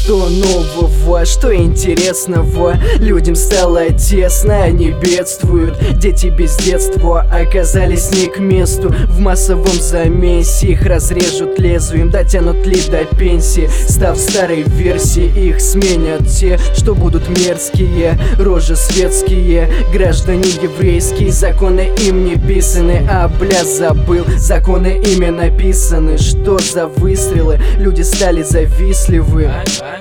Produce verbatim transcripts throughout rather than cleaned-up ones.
Что нового, что интересного? Людям стало тесно, они бедствуют. Дети без детства оказались не к месту. В массовом замесе их разрежут лезвием, дотянут ли до пенсии. Став старой версией, их сменят те, что будут мерзкие, рожи светские, граждане еврейские. Законы им не писаны, а бля забыл, законы ими написаны. Что за выстрелы? Люди стали завистливы.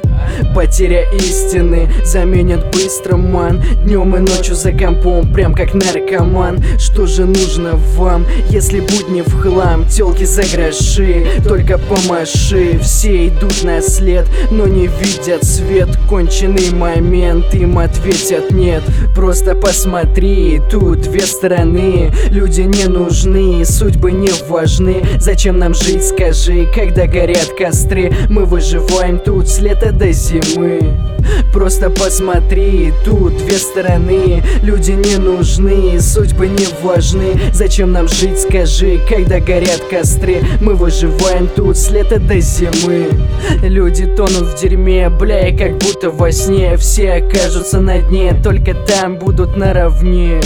Потеря истины заменят быстро ман. Днем и ночью за компом, прям как наркоман. Что же нужно вам, если будни в хлам? Тёлки за гроши, только помаши. Все идут на след, но не видят свет. Конченый момент, им ответят нет. Просто посмотри, тут две стороны. Люди не нужны, судьбы не важны. Зачем нам жить, скажи, когда горят костры? Мы выживаем тут с лета до зимы. Просто посмотри, тут две стороны. Люди не нужны, судьбы не важны. Зачем нам жить, скажи, когда горят костры? Мы выживаем тут с лета до зимы. Люди тонут в дерьме, бля, и как будто во сне. Все окажутся на дне, только там будут наравне.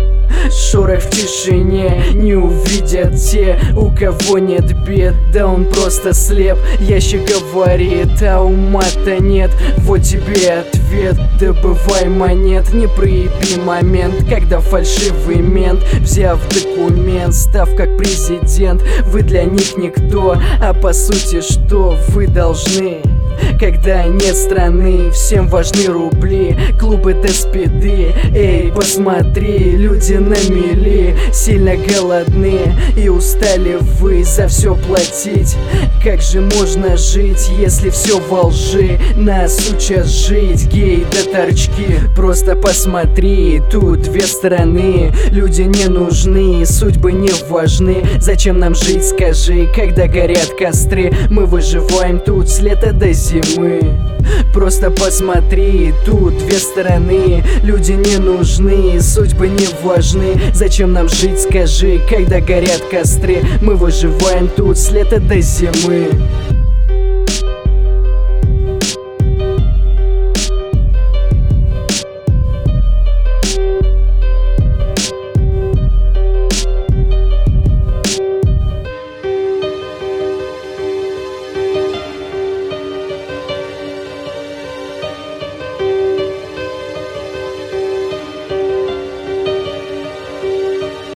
Шорох в тишине не увидят те, у кого нет бед. Да он просто слеп, ящик говорит, а ума-то нет. Вот тебе ответ, добывай монет. Не проеби момент, когда фальшивый мент, взяв документ, став как президент. Вы для них никто, а по сути что вы должны? Когда нет страны, всем важны рубли, клубы до спиды. Эй, посмотри, люди на мели, сильно голодны и устали вы за все платить. Как же можно жить, если все во лжи? Нас учат жить гей да торчки. Просто посмотри, тут две стороны. Люди не нужны, судьбы не важны. Зачем нам жить, скажи, когда горят костры? Мы выживаем тут с лета до зимы. Просто посмотри, тут две стороны. Люди не нужны, судьбы не важны. Зачем нам жить, скажи, когда горят костры? Мы выживаем тут с лета до зимы.